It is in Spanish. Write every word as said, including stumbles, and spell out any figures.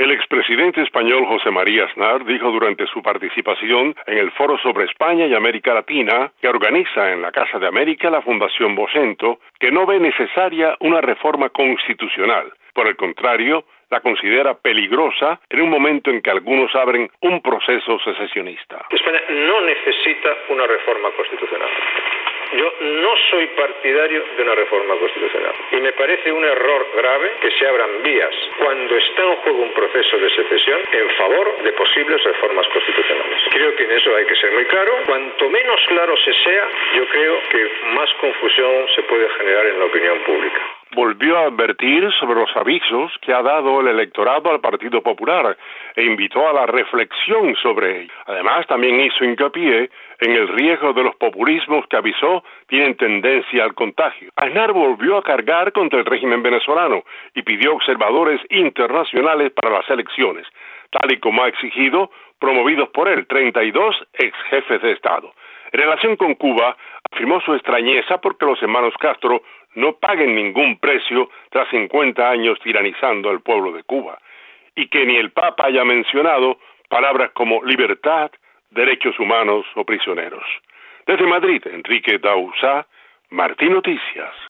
El expresidente español José María Aznar dijo durante su participación en el Foro sobre España y América Latina, que organiza en la Casa de América la Fundación Vocento, que no ve necesaria una reforma constitucional. Por el contrario, la considera peligrosa en un momento en que algunos abren un proceso secesionista. España no necesita una reforma constitucional. Yo no soy partidario de una reforma constitucional y me parece un error grave que se abran vías cuando está en juego un proceso de secesión en favor de posibles reformas constitucionales. Creo que en eso hay que ser muy claro. Cuanto menos claro se sea, yo creo que más confusión se puede generar en la opinión pública. Volvió a advertir sobre los avisos que ha dado el electorado al Partido Popular e invitó a la reflexión sobre ello. Además, también hizo hincapié en el riesgo de los populismos que avisó tienen tendencia al contagio. Aznar volvió a cargar contra el régimen venezolano y pidió observadores internacionales para las elecciones, tal y como ha exigido, promovidos por él, treinta y dos ex jefes de Estado. En relación con Cuba, afirmó su extrañeza porque los hermanos Castro no paguen ningún precio tras cincuenta años tiranizando al pueblo de Cuba, y que ni el Papa haya mencionado palabras como libertad, derechos humanos o prisioneros. Desde Madrid, Enrique Dauzá, Martín Noticias.